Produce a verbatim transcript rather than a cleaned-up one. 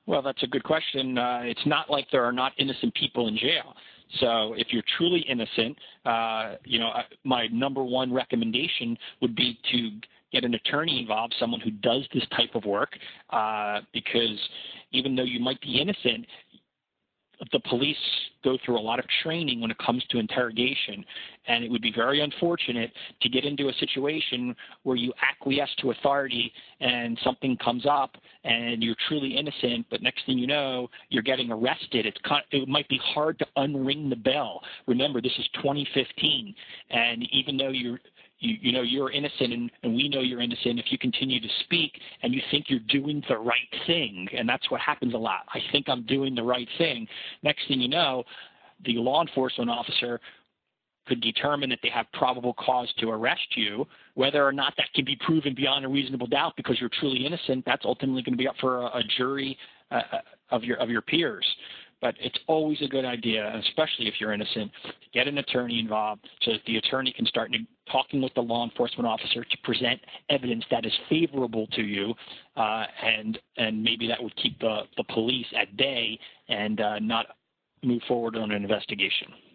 Well, that's a good question. Uh, it's not like there are not innocent people in jail. So if you're truly innocent, uh, you know, my number one recommendation would be to get an attorney involved, someone who does this type of work, uh, because even though you might be innocent, the police go through a lot of training when it comes to interrogation, and it would be very unfortunate to get into a situation where you acquiesce to authority and something comes up and you're truly innocent, but next thing you know, you're getting arrested. It's kind of, it might be hard to unring the bell. Remember, this is twenty fifteen, and even though you're You, you know, you're innocent, and, and we know you're innocent. If you continue to speak and you think you're doing the right thing, and that's what happens a lot. I think I'm doing the right thing. Next thing you know, the law enforcement officer could determine that they have probable cause to arrest you. Whether or not that can be proven beyond a reasonable doubt because you're truly innocent, that's ultimately going to be up for a, a jury uh, of your of your peers. But it's always a good idea, especially if you're innocent, to get an attorney involved so that the attorney can start talking with the law enforcement officer to present evidence that is favorable to you, uh, and and maybe that would keep the, the police at bay and uh, not move forward on an investigation.